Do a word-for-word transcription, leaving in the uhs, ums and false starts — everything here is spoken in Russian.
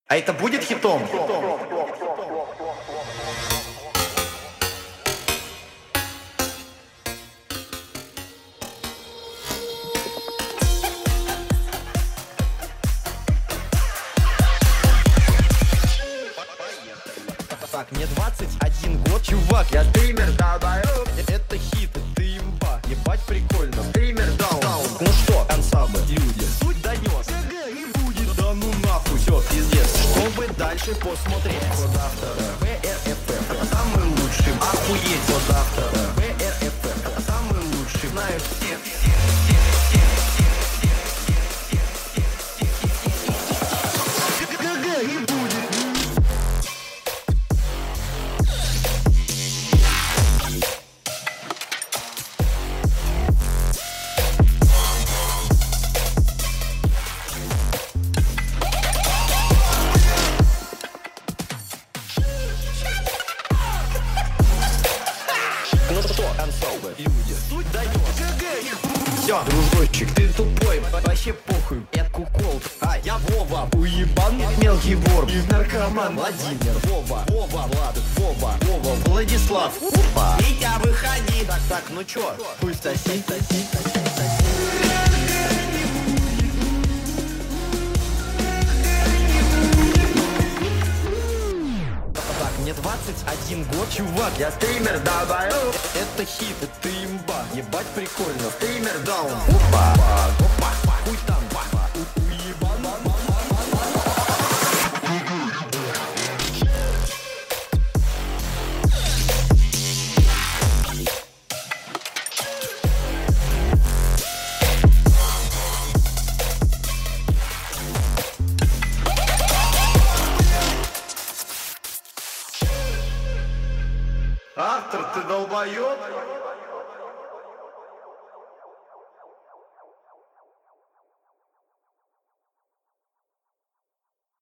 А это будет хитом? Так, мне двадцать один год, чувак, я Стример, долбоёб. это хит, ты имба, ебать прикольно. Стример, даун. Ну что, ансамбль, люди, суть донес. И будет, да ну нахуй, все, пиздец. Чтобы дальше посмотреть. Код автора ВРФ, самый лучший, охуеть. Код автора ВРФ, самый лучший, знают все. ГГ и будет. Ну что, консолы, люди, суть дает. Все, дружочек, ты тупой, вообще похуй, это кукол. А, я Вова, уебан, мелкий вор, наркоман. Владимир, Вова, Вова, Влад, Вова, Вова, Владислав. Опа. Витя, выходи. Так, так, ну чё, пусть соси, соси, соси, соси. Мне двадцать один год, чувак, Я стример, долбоёб. это хит, это имба, ебать прикольно. Стример, даун. Опа, опа, хуй там, у- уебан. Автор, ты долбоёб.